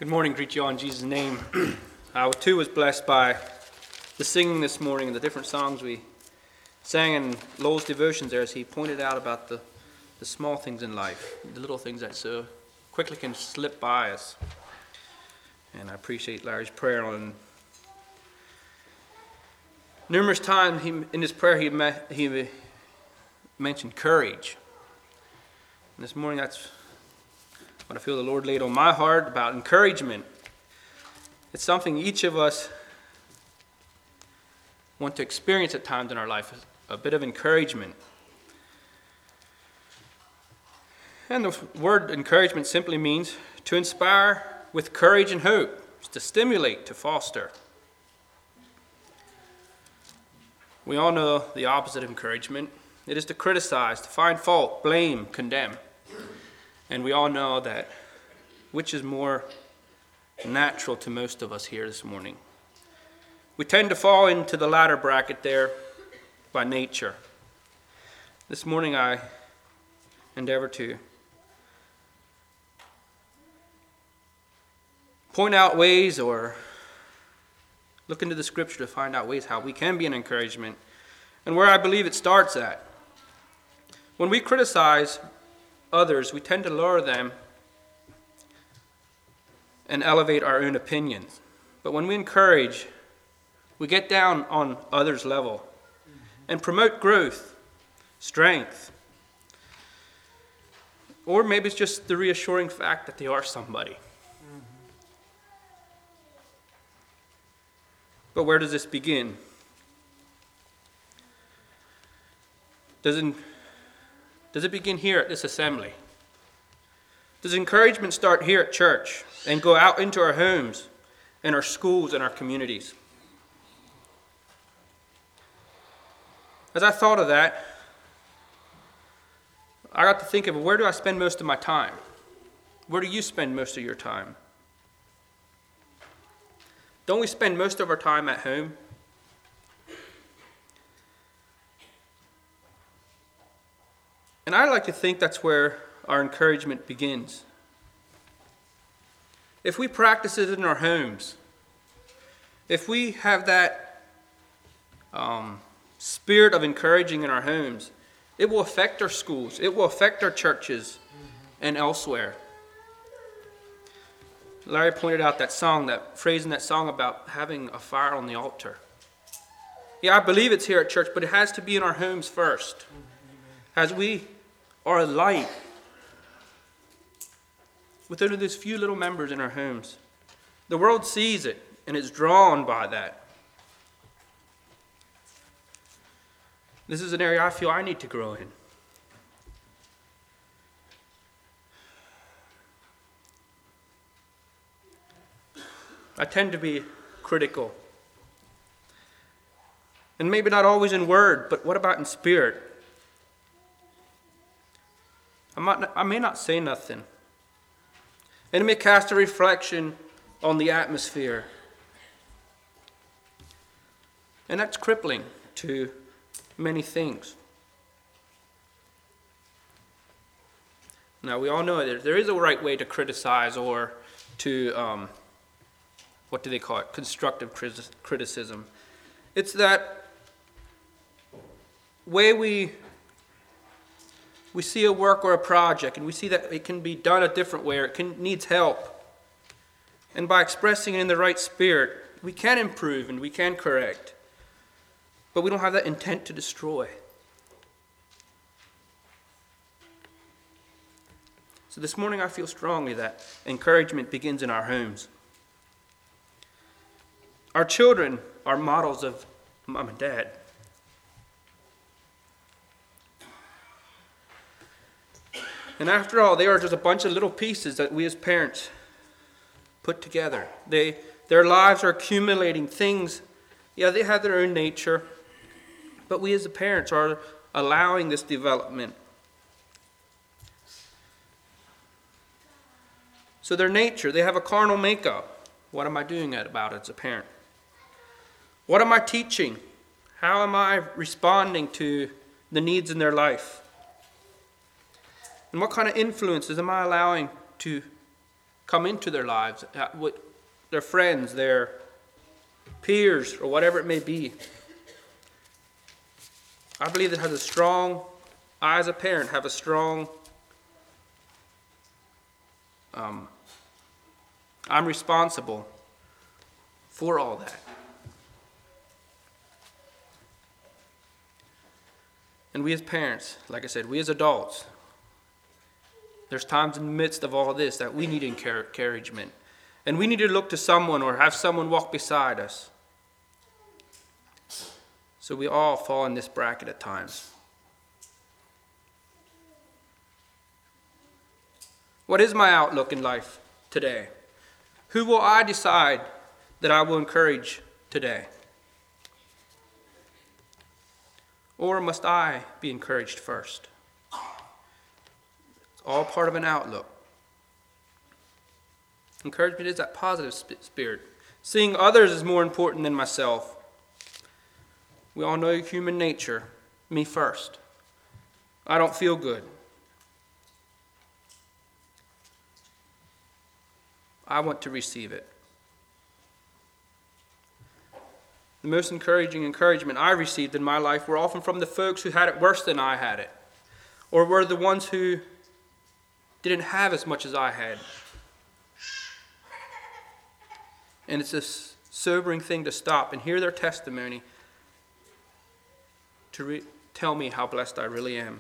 Good morning, greet you all in Jesus' name. I too was blessed by the singing this morning and the different songs we sang in Lowell's devotions there as he pointed out about the small things in life, the little things that so quickly can slip by us. And I appreciate Larry's prayer on numerous times in his prayer he mentioned courage. And this morning that's what I feel the Lord laid on my heart about encouragement. It's something each of us want to experience at times in our life, a bit of encouragement. And the word encouragement simply means to inspire with courage and hope, to stimulate, to foster. We all know the opposite of encouragement. It is to criticize, to find fault, blame, condemn. And we all know that which is more natural to most of us here this morning. We tend to fall into the latter bracket there by nature. This morning I endeavor to point out ways or look into the scripture to find out ways how we can be an encouragement and where I believe it starts at. When we criticize others, we tend to lower them and elevate our own opinions. But when we encourage, we get down on others' level and promote growth, strength. Or maybe it's just the reassuring fact that they are somebody. But where does this begin? Does it begin here at this assembly? Does encouragement start here at church and go out into our homes and our schools and our communities? As I thought of that, I got to think of where do I spend most of my time? Where do you spend most of your time? Don't we spend most of our time at home? And I like to think that's where our encouragement begins. If we practice it in our homes, if we have that spirit of encouraging in our homes, it will affect our schools, it will affect our churches and elsewhere. Larry pointed out that phrase in that song about having a fire on the altar. Yeah, I believe it's here at church, but it has to be in our homes first. As we are a light with only those few little members in our homes. The world sees it and is drawn by that. This is an area I feel I need to grow in. I tend to be critical. And maybe not always in word, but what about in spirit? I may not say nothing. And it may cast a reflection on the atmosphere. And that's crippling to many things. Now, we all know there is a right way to criticize or to, what do they call it? Constructive criticism. It's that way we see a work or a project and we see that it can be done a different way or needs help. And by expressing it in the right spirit, we can improve and we can correct. But we don't have that intent to destroy. So this morning I feel strongly that encouragement begins in our homes. Our children are models of mom and dad. And after all, they are just a bunch of little pieces that we as parents put together. Their lives are accumulating things. Yeah, they have their own nature, but we as the parents are allowing this development. So their nature, they have a carnal makeup. What am I doing about it as a parent? What am I teaching? How am I responding to the needs in their life? And what kind of influences am I allowing to come into their lives, with their friends, their peers, or whatever it may be. I believe I as a parent have a strong, I'm responsible for all that. And we as parents, like I said, we as adults, there's times in the midst of all this that we need encouragement. And we need to look to someone or have someone walk beside us. So we all fall in this bracket at times. What is my outlook in life today? Who will I decide that I will encourage today? Or must I be encouraged first? It's all part of an outlook. Encouragement is that positive spirit. Seeing others is more important than myself. We all know human nature. Me first. I don't feel good. I want to receive it. The most encouraging encouragement I received in my life were often from the folks who had it worse than I had it, or were the ones who didn't have as much as I had. And it's a sobering thing to stop and hear their testimony to tell me how blessed I really am.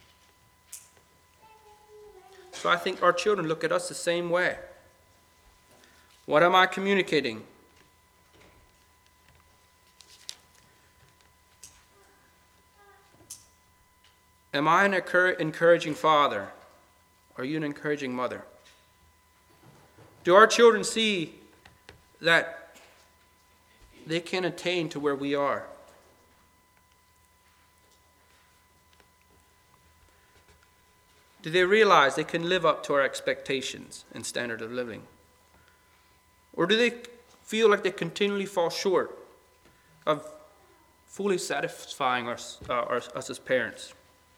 So I think our children look at us the same way. What am I communicating? Am I an encouraging father? Are you an encouraging mother? Do our children see that they can attain to where we are? Do they realize they can live up to our expectations and standard of living? Or do they feel like they continually fall short of fully satisfying us as parents?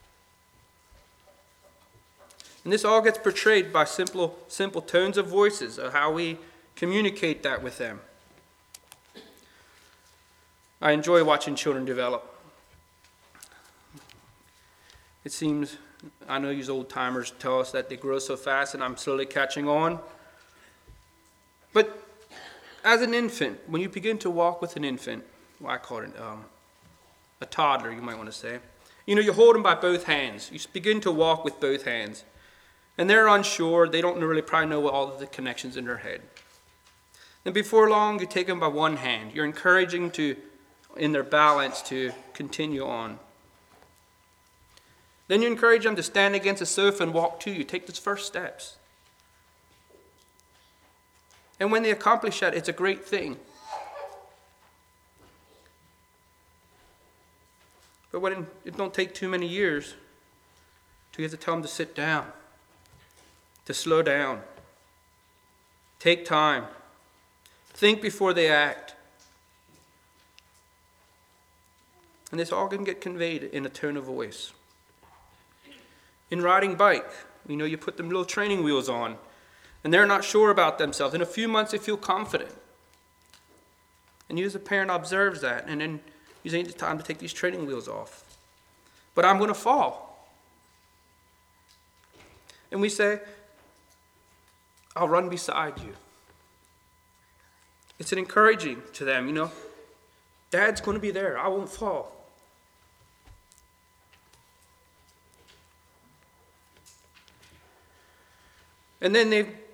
And this all gets portrayed by simple tones of voices of how we communicate that with them. I enjoy watching children develop. It seems, I know you old timers tell us that they grow so fast and I'm slowly catching on. But as an infant, when you begin to walk with an infant, well, I call it a toddler, you might want to say. You hold them by both hands. You begin to walk with both hands. And they're unsure. They don't really probably know all of the connections in their head. Then before long, you take them by one hand. You're encouraging in their balance to continue on. Then you encourage them to stand against a sofa and walk to you. Take those first steps. And when they accomplish that, it's a great thing. But it don't take too many years till you have to tell them to sit down, to slow down, take time, think before they act. And this all can get conveyed in a tone of voice. In riding bike, you put them little training wheels on, and they're not sure about themselves. In a few months, they feel confident. And you as a parent observes that, and then you say, it's time to take these training wheels off. But I'm going to fall. And we say, I'll run beside you. It's an encouraging to them, Dad's going to be there. I won't fall. And then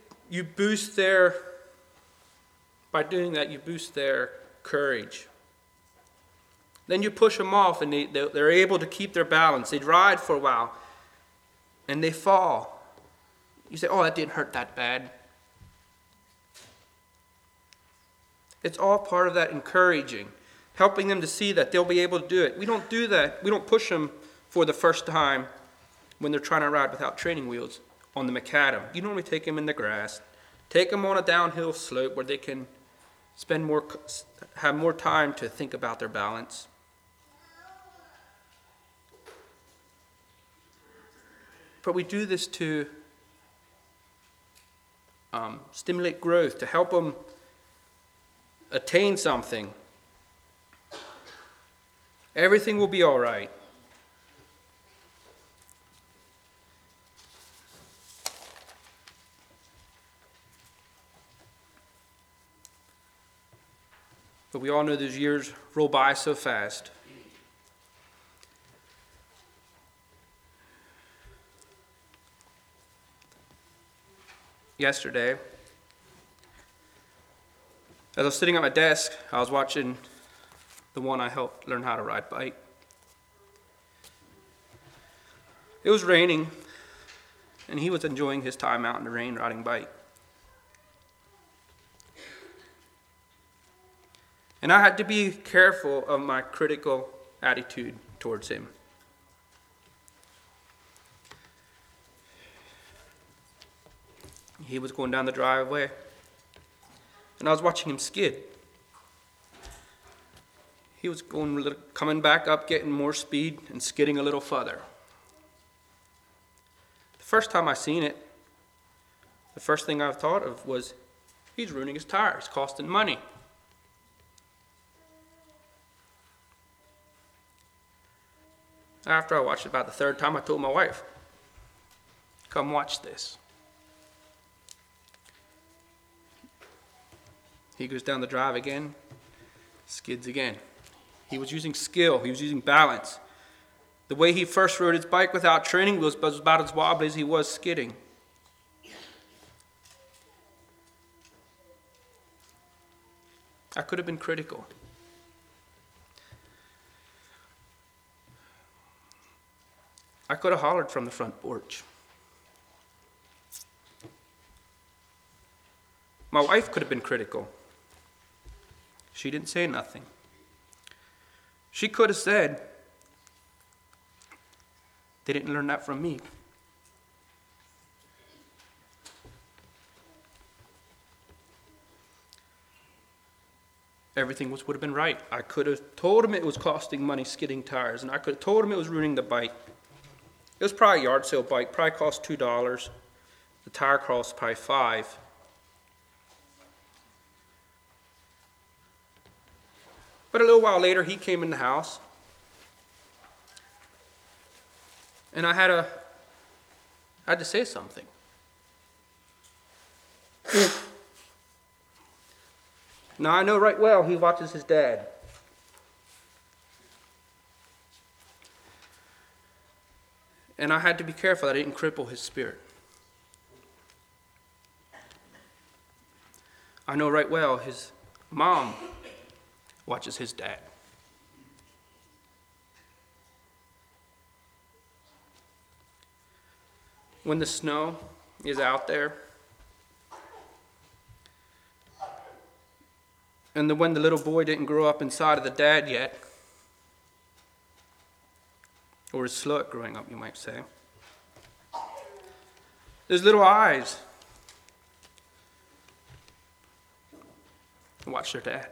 by doing that, you boost their courage. Then you push them off and they're able to keep their balance. They ride for a while and they fall. You say, oh, that didn't hurt that bad. It's all part of that encouraging, helping them to see that they'll be able to do it. We don't do that. We don't push them for the first time when they're trying to ride without training wheels on the macadam. You normally take them in the grass, take them on a downhill slope where they can have more time to think about their balance. But we do this to stimulate growth, to help them attain something, everything will be all right. But we all know those years roll by so fast. Yesterday, as I was sitting at my desk, I was watching the one I helped learn how to ride bike. It was raining, and he was enjoying his time out in the rain riding bike. And I had to be careful of my critical attitude towards him. He was going down the driveway, and I was watching him skid. He was coming back up, getting more speed, and skidding a little further. The first time I seen it, the first thing I thought of was, he's ruining his tires, costing money. After I watched it about the third time, I told my wife, come watch this. He goes down the drive again, skids again. He was using skill. He was using balance. The way he first rode his bike without training was about as wobbly as he was skidding. I could have been critical. I could have hollered from the front porch. My wife could have been critical. She didn't say nothing. She could have said, they didn't learn that from me. Everything would have been right. I could have told him it was costing money skidding tires, and I could have told him it was ruining the bike. It was probably a yard sale bike, probably cost $2. The tire cost probably $5. But a little while later, he came in the house, and I had to say something. Now, I know right well he watches his dad. And I had to be careful that I didn't cripple his spirit. I know right well his mom watches his dad. When the snow is out there, and when the little boy didn't grow up inside of the dad yet, or is slow at growing up, you might say, those little eyes watch their dad.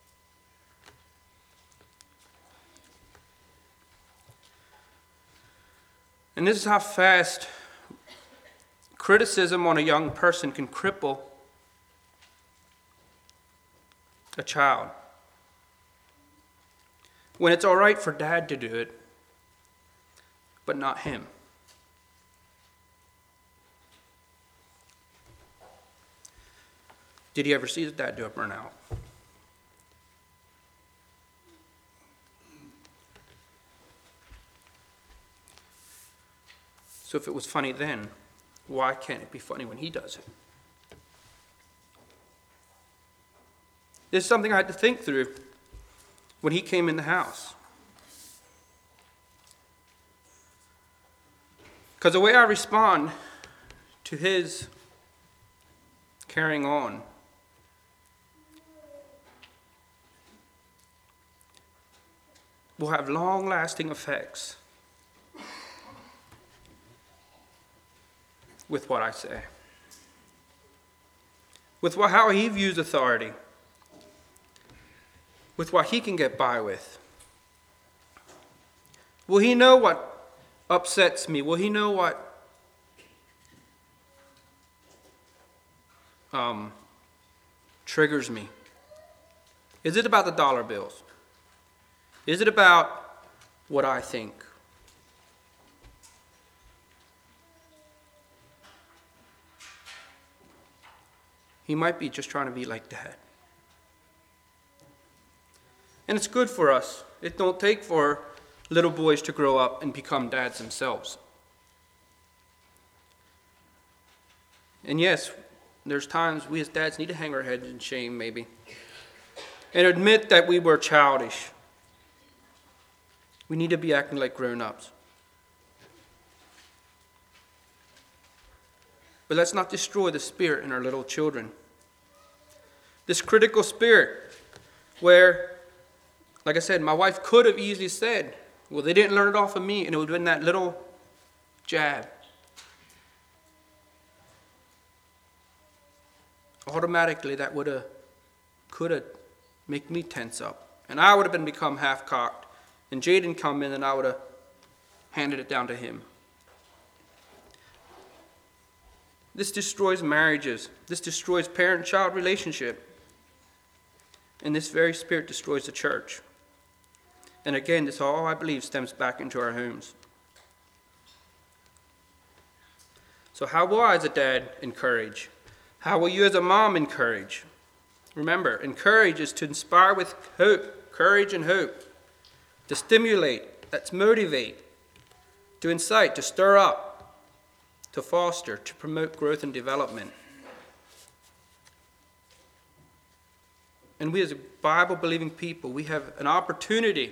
And this is how fast criticism on a young person can cripple a child. When it's all right for dad to do it, but not him. Did you ever see his dad do a burnout? So if it was funny then, why can't it be funny when he does it? This is something I had to think through when he came in the house. Because the way I respond to his carrying on will have long-lasting effects with what I say, with how he views authority, with what he can get by with. Will he know what upsets me? Will he know what triggers me? Is it about the dollar bills? Is it about what I think? He might be just trying to be like Dad. And it's good for us. It don't take for little boys to grow up and become dads themselves. And yes, there's times we as dads need to hang our heads in shame, maybe, and admit that we were childish. We need to be acting like grown-ups. But let's not destroy the spirit in our little children. This critical spirit where, like I said, my wife could have easily said, well, they didn't learn it off of me, and it would have been that little jab. Automatically, that could have made me tense up. And I would have become half-cocked, and Jaden come in, and I would have handed it down to him. This destroys marriages. This destroys parent-child relationship. And this very spirit destroys the church. And again, this all, I believe, stems back into our homes. So how will I as a dad encourage? How will you as a mom encourage? Remember, encourage is to inspire with hope, courage and hope. To stimulate, that's motivate. To incite, to stir up. To foster, to promote growth and development. And we as a Bible-believing people, we have an opportunity,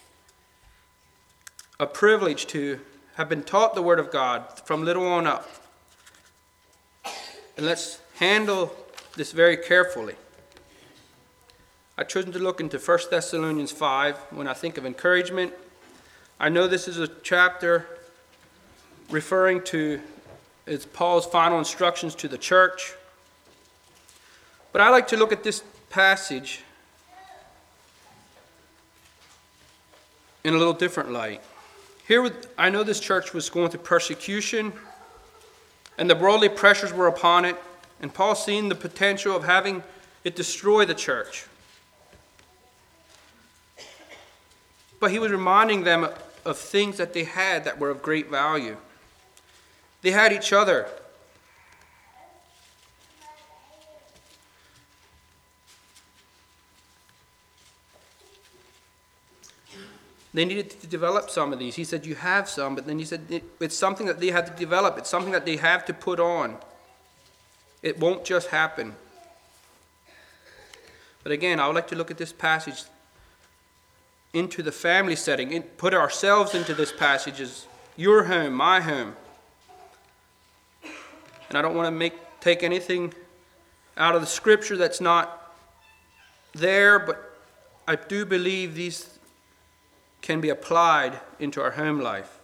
a privilege to have been taught the Word of God from little on up. And let's handle this very carefully. I've chosen to look into 1 Thessalonians 5 when I think of encouragement. I know this is a chapter referring to it's Paul's final instructions to the church. But I like to look at this passage in a little different light. I know this church was going through persecution, and the worldly pressures were upon it, and Paul seen the potential of having it destroy the church. But he was reminding them of things that they had that were of great value. They had each other. They needed to develop some of these. He said, you have some, but then he said, it's something that they have to develop. It's something that they have to put on. It won't just happen. But again, I would like to look at this passage into the family setting, put ourselves into this passage as your home, my home. And I don't want to take anything out of the scripture that's not there, but I do believe these can be applied into our home life.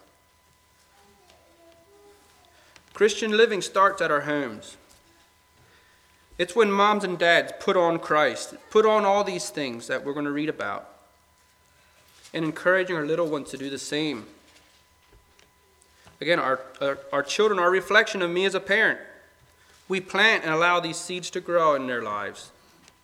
Christian living starts at our homes. It's when moms and dads put on Christ, put on all these things that we're going to read about, and encouraging our little ones to do the same. Again, our children are a reflection of me as a parent. We plant and allow these seeds to grow in their lives.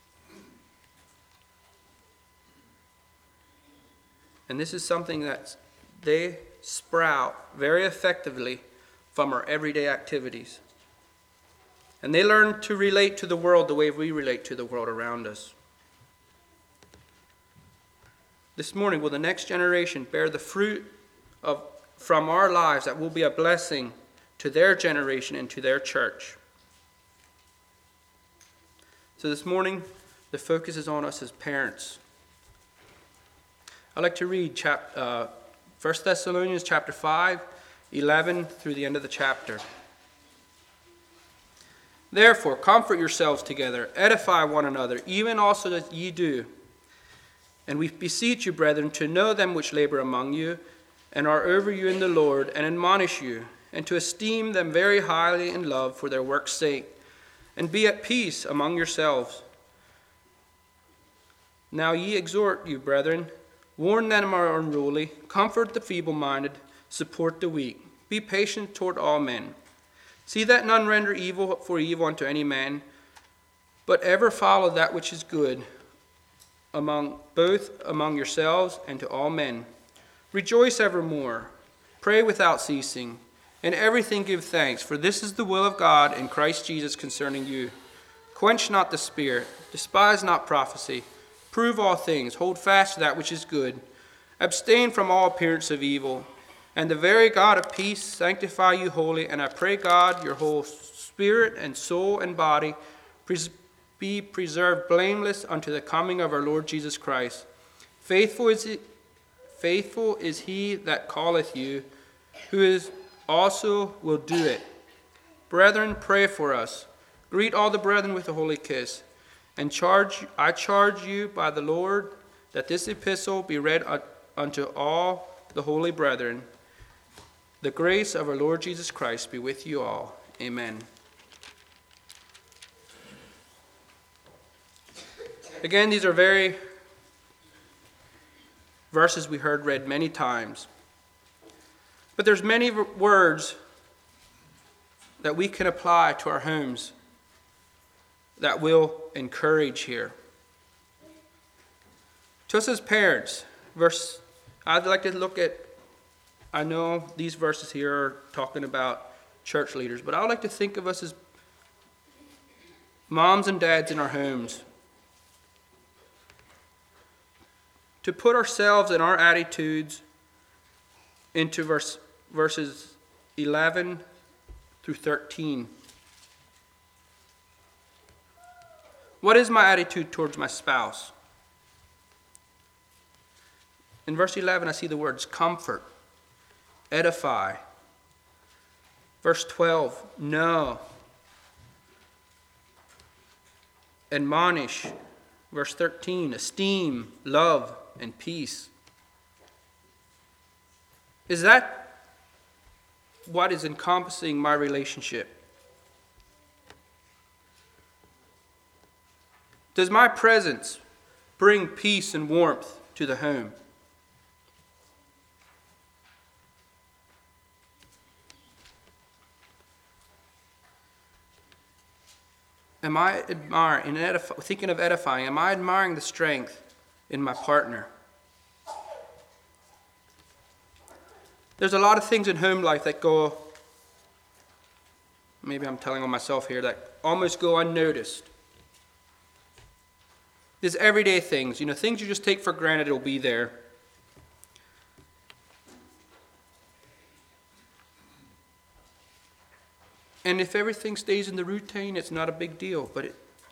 And this is something that they sprout very effectively from our everyday activities. And they learn to relate to the world the way we relate to the world around us. This morning, will the next generation bear the fruit from our lives that will be a blessing to their generation and to their church? So this morning, the focus is on us as parents. I'd like to read 1 Thessalonians chapter 5, 11 through the end of the chapter. Therefore, comfort yourselves together, edify one another, even also as ye do. And we beseech you, brethren, to know them which labor among you, and are over you in the Lord, and admonish you, and to esteem them very highly in love for their work's sake, and be at peace among yourselves. Now ye exhort you, brethren, warn them are unruly, comfort the feeble-minded, support the weak, be patient toward all men. See that none render evil for evil unto any man, but ever follow that which is good both among yourselves and to all men. Rejoice evermore, pray without ceasing, in everything give thanks, for this is the will of God in Christ Jesus concerning you. Quench not the spirit, despise not prophecy, prove all things, hold fast to that which is good, abstain from all appearance of evil, and the very God of peace sanctify you wholly. And I pray God, your whole spirit and soul and body be preserved blameless unto the coming of our Lord Jesus Christ. Faithful is he that calleth you, who is also will do it. Brethren, pray for us. Greet all the brethren with a holy kiss. And I charge you by the Lord that this epistle be read unto all the holy brethren. The grace of our Lord Jesus Christ be with you all. Amen. Again, these are very verses we heard read many times. But there's many words that we can apply to our homes that will encourage here. To us as parents, I'd like to look at, I know these verses here are talking about church leaders, but I would like to think of us as moms and dads in our homes. To put ourselves and our attitudes into verses 11 through 13. What is my attitude towards my spouse? In verse 11, I see the words comfort, edify. Verse 12, know, admonish. Verse 13, esteem, love, and peace. Is that what is encompassing my relationship? Does my presence bring peace and warmth to the home? Am I admiring, thinking of edifying, am I admiring the strength in my partner? There's a lot of things in home life that go, maybe I'm telling on myself here, that almost go unnoticed. There's everyday things, things you just take for granted it'll be there. And if everything stays in the routine, it's not a big deal. But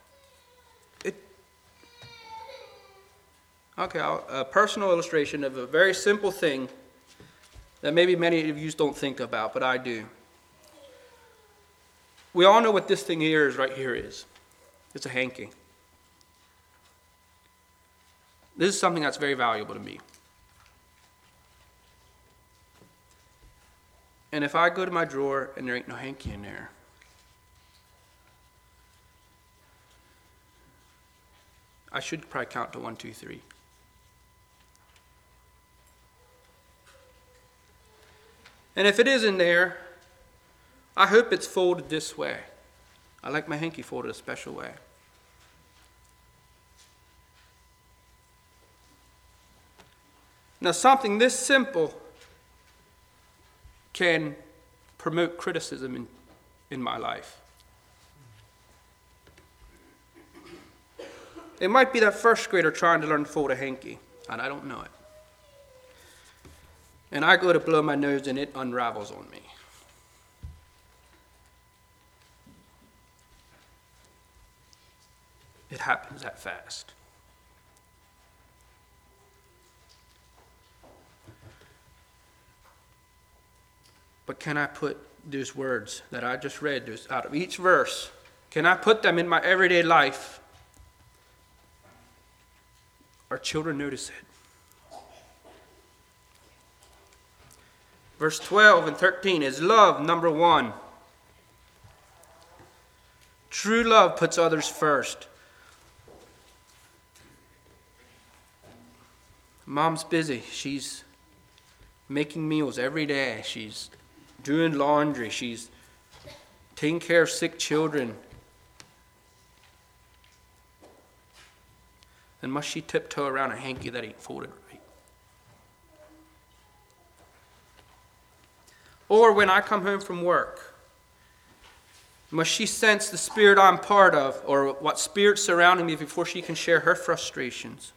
a personal illustration of a very simple thing that maybe many of you don't think about, but I do. We all know what this thing here is, right here is. It's a hanky. This is something that's very valuable to me. And if I go to my drawer and there ain't no hanky in there, I should probably count to 1, 2, 3. And if it is in there, I hope it's folded this way. I like my hanky folded a special way. Now, something this simple can promote criticism in my life. It might be that first grader trying to learn to fold a hanky, and I don't know it. And I go to blow my nose and it unravels on me. It happens that fast. But can I put those words that I just read out of each verse, can I put them in my everyday life? Our children notice it. Verse 12 and 13 is love, number 1. True love puts others first. Mom's busy. She's making meals every day. She's doing laundry. She's taking care of sick children. then must she tiptoe around a hanky that ain't folded right? Or when I come home from work, must she sense the spirit I'm part of, or what spirit's surrounding me before she can share her frustrations?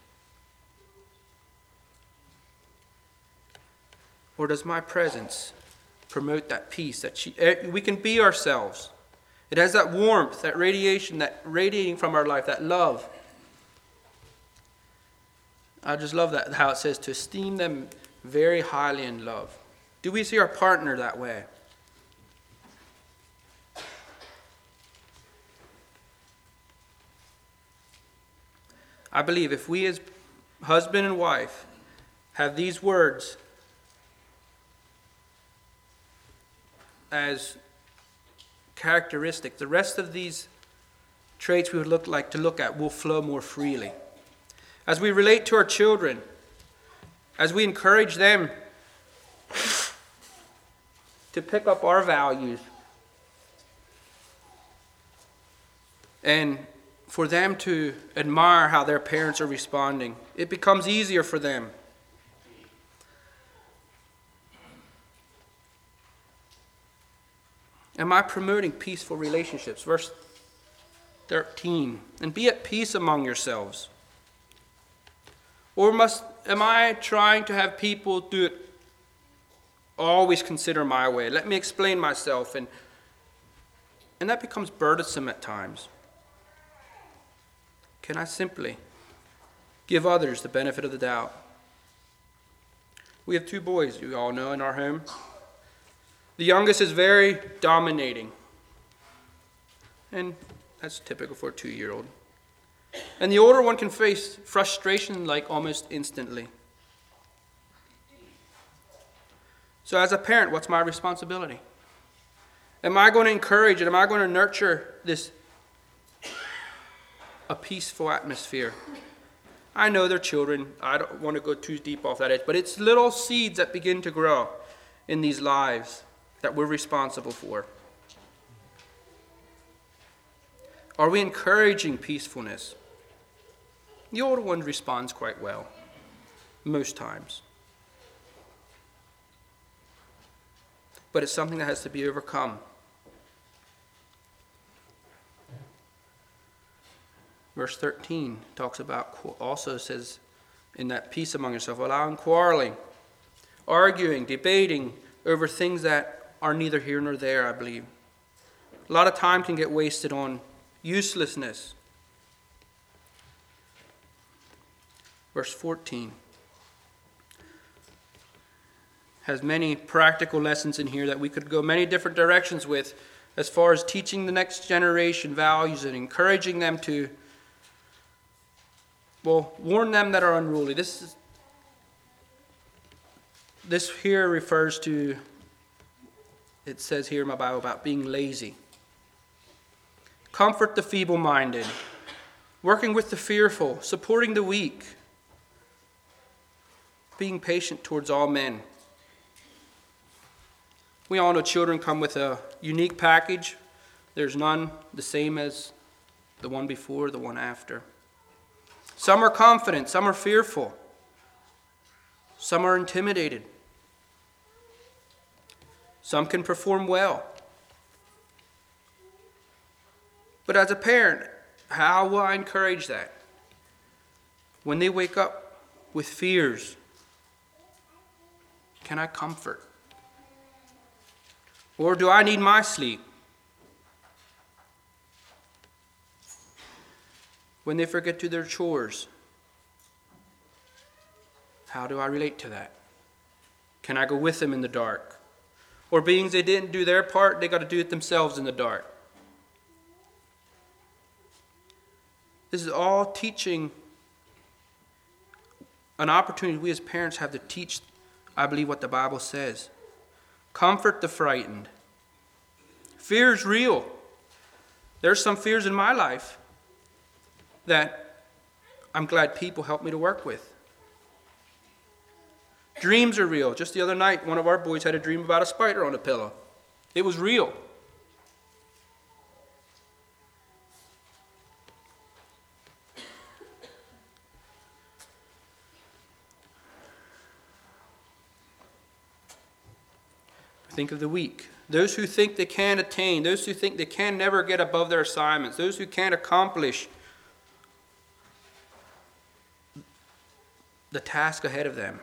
Or does my presence promote that peace that we can be ourselves? It has that warmth, that radiation, that radiating from our life, that love. I just love that, how it says to esteem them very highly in love. Do we see our partner that way? I believe if we as husband and wife have these words as characteristic, the rest of these traits we would like to look at will flow more freely. As we relate to our children, as we encourage them to pick up our values, and for them to admire how their parents are responding, it becomes easier for them. Am I promoting peaceful relationships? Verse 13. And be at peace among yourselves. Or am I trying to have people do it, always consider my way? Let me explain myself. And that becomes burdensome at times. Can I simply give others the benefit of the doubt? We have 2 boys, you all know, in our home. The youngest is very dominating. And that's typical for a 2-year-old. And the older one can face frustration like almost instantly. So as a parent, what's my responsibility? Am I going to encourage and am I going to nurture a peaceful atmosphere? I know they're children. I don't want to go too deep off that edge, but it's little seeds that begin to grow in these lives that we're responsible for. Are we encouraging peacefulness? The older one responds quite well, most times. But it's something that has to be overcome. Verse 13 talks about, also says, in that peace among yourself, allowing quarreling, arguing, debating over things that are neither here nor there, I believe. A lot of time can get wasted on uselessness. Verse 14 has many practical lessons in here that we could go many different directions with as far as teaching the next generation values and encouraging them to, warn them that are unruly. This here refers to, it says here in my Bible, about being lazy. Comfort the feeble-minded, working with the fearful, supporting the weak, being patient towards all men. We all know children come with a unique package. There's none the same as the one before, the one after. Some are confident, some are fearful, some are intimidated. Some can perform well. But as a parent, how will I encourage that? When they wake up with fears, can I comfort? Or do I need my sleep? When they forget to do their chores, how do I relate to that? Can I go with them in the dark? Or being they didn't do their part, they got to do it themselves in the dark. This is all teaching, an opportunity we as parents have to teach, I believe, what the Bible says. Comfort the frightened. Fear is real. There's some fears in my life that I'm glad people help me to work with. Dreams are real. Just the other night, one of our boys had a dream about a spider on a pillow. It was real. Think of the weak. Those who think they can't attain, those who think they can never get above their assignments, those who can't accomplish the task ahead of them.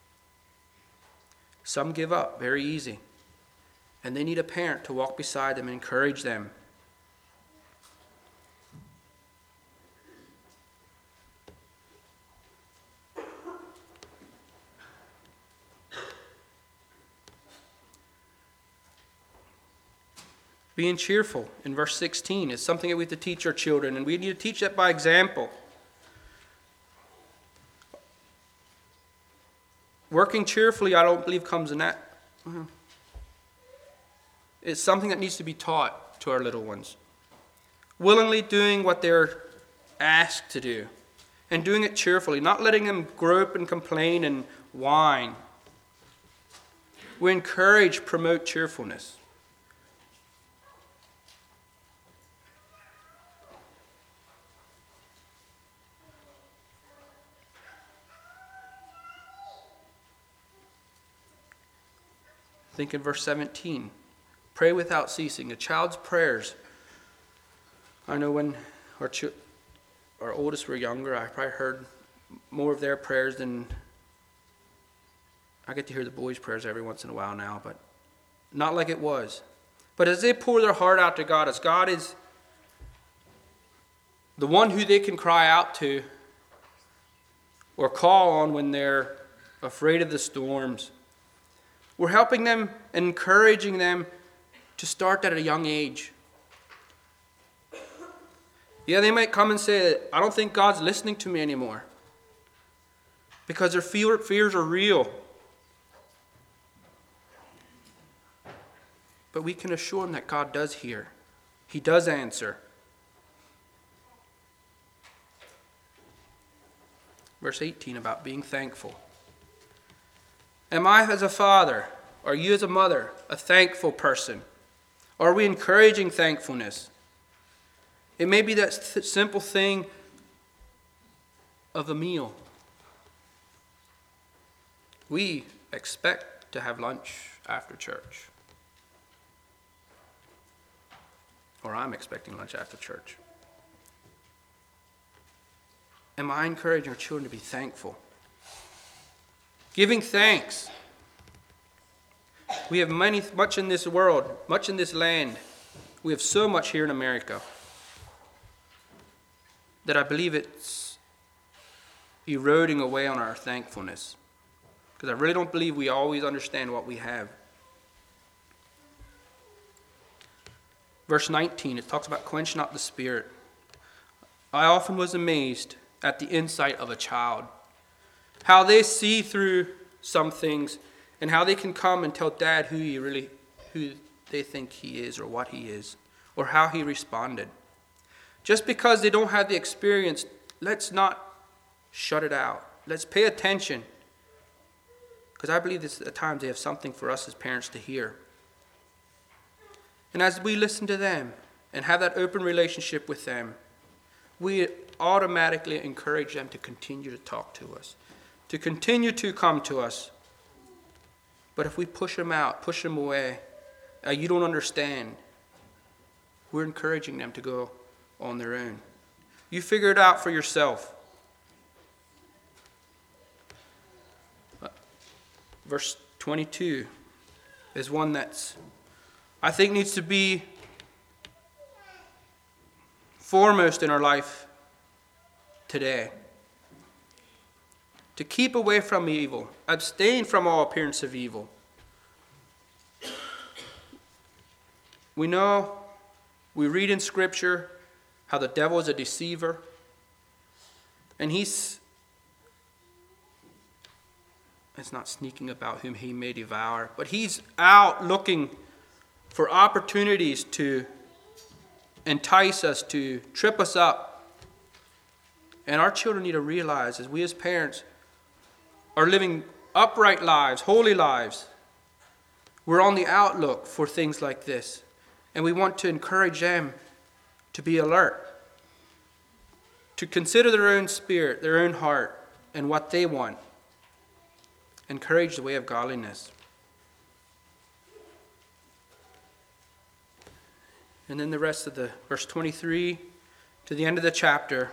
Some give up very easy, and they need a parent to walk beside them and encourage them. Being cheerful in verse 16 is something that we have to teach our children, and we need to teach that by example. Working cheerfully, I don't believe comes in that. It's something that needs to be taught to our little ones. Willingly doing what they're asked to do, and doing it cheerfully, not letting them grope and complain and whine. We encourage, promote cheerfulness. Think in verse 17. Pray without ceasing. A child's prayers. I know when our oldest were younger, I probably heard more of their prayers than I get to hear the boys' prayers every once in a while now, but not like it was. But as they pour their heart out to God, as God is the one who they can cry out to or call on when they're afraid of the storms, we're helping them and encouraging them to start that at a young age. Yeah, they might come and say, I don't think God's listening to me anymore, because their fears are real. But we can assure them that God does hear. He does answer. Verse 18 about being thankful. Am I as a father, or you as a mother, a thankful person? Are we encouraging thankfulness? It may be that simple thing of a meal. We expect to have lunch after church. Or I'm expecting lunch after church. Am I encouraging our children to be thankful? Giving thanks. We have much in this world, much in this land. We have so much here in America that I believe it's eroding away on our thankfulness. Because I really don't believe we always understand what we have. Verse 19, it talks about quench not the spirit. I often was amazed at the insight of a child. How they see through some things, and how they can come and tell Dad who they think he is, or what he is, or how he responded. Just because they don't have the experience, let's not shut it out. Let's pay attention, because I believe at times they have something for us as parents to hear. And as we listen to them and have that open relationship with them, we automatically encourage them to continue to talk to us, to continue to come to us. But if we push them out, push them away, you don't understand, we're encouraging them to go on their own. You figure it out for yourself. Verse 22 is one that's, I think, needs to be foremost in our life today. To keep away from evil, abstain from all appearance of evil. We know, we read in Scripture how the devil is a deceiver, and it's not sneaking about whom he may devour, but he's out looking for opportunities to entice us, to trip us up. And our children need to realize, as we as parents are living upright lives, holy lives, we're on the outlook for things like this. And we want to encourage them to be alert, to consider their own spirit, their own heart, and what they want. Encourage the way of godliness. And then the rest of the verse 23 to the end of the chapter.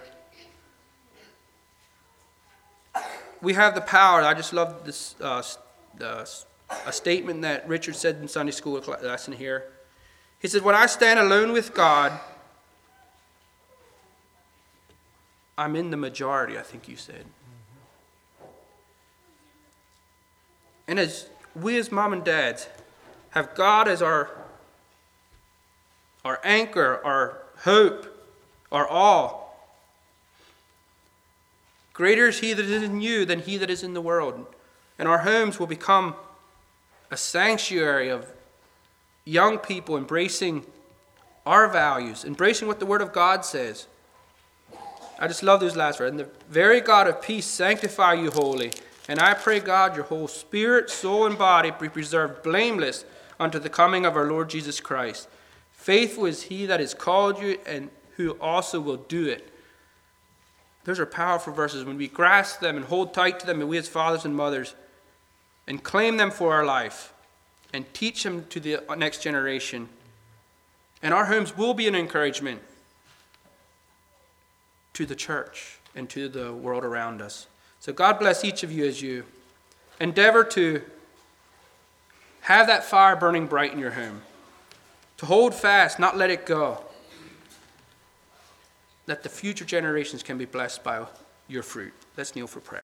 We have the power. I just love this a statement that Richard said in Sunday school lesson here. He said, when I stand alone with God, I'm in the majority, I think you said. And as we as mom and dads have God as our anchor, our hope, our all, greater is he that is in you than he that is in the world. And our homes will become a sanctuary of young people embracing our values, embracing what the Word of God says. I just love those last words. And the very God of peace sanctify you wholly. And I pray, God, your whole spirit, soul, and body be preserved blameless unto the coming of our Lord Jesus Christ. Faithful is he that has called you and who also will do it. Those are powerful verses. When we grasp them and hold tight to them, and we as fathers and mothers, and claim them for our life, and teach them to the next generation, and our homes will be an encouragement to the church and to the world around us. So God bless each of you as you endeavor to have that fire burning bright in your home, to hold fast, not let it go, that the future generations can be blessed by your fruit. Let's kneel for prayer.